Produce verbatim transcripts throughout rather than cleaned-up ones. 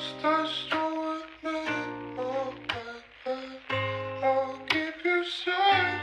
Stay strong with me, oh baby. I'll keep you safe.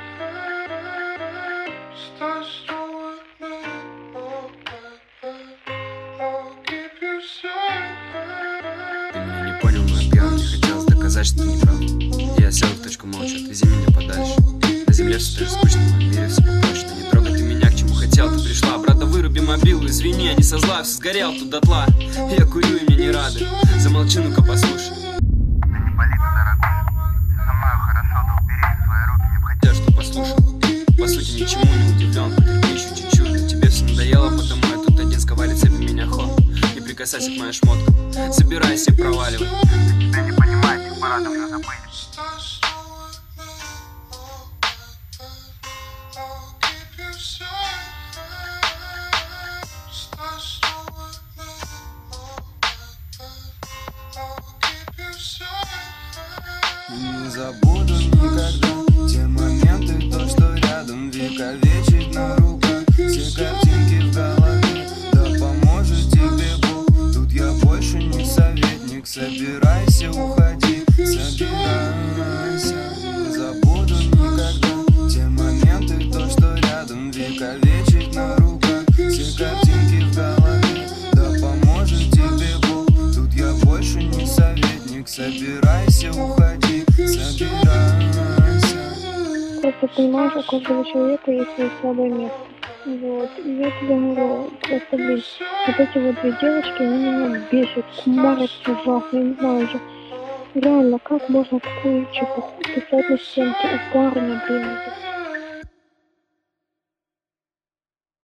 Stay strong with me, oh baby. I'll keep you safe. Ты меня не понял, но я пьян. Мне хотелось доказать, что ты не прав. Я сел в точку молча, отвези меня подальше. На земле все так же скучно, в моем мире все поплачено. Не трогай ты меня, к чему хотел, ты пришла. Брата, выруби мобилу, извини, я не со зла, все сгорел тут дотла. Я курю и мне не рады. Замолчи, ну-ка послушай. Да не пали ты, дорогой. Все со мною хорошо, да убери свои руки, не обходи. Я что послушал, по сути ничему не удивлен. Потерпи еще чуть-чуть, но тебе все надоело, потому я тут один сковалит цепи меня хоп. Не прикасайся к моим шмоткам, собирайся и проваливай. Если тебя не понимает, их пора давно забыть. Не забуду никогда те моменты, то, что рядом вековечить на руках. Все картинки в голове, да поможет тебе Бог. Тут я больше не советник, собирайся, уходи, собирайся. Не забуду никогда те моменты, то, что рядом вековечить на руках. Все картинки в голове, да поможет тебе Бог. Тут я больше не советник, собирайся, уходи, собирайся. Просто понимаешь, у каждого человека есть свое слабое место. Вот. И я тебе говорю, просто, блин, вот эти вот две девочки, они меня бесят, кумарят ужасно, я не знаю уже. Реально, как можно такую чепуху писать на стенке у парня, блин,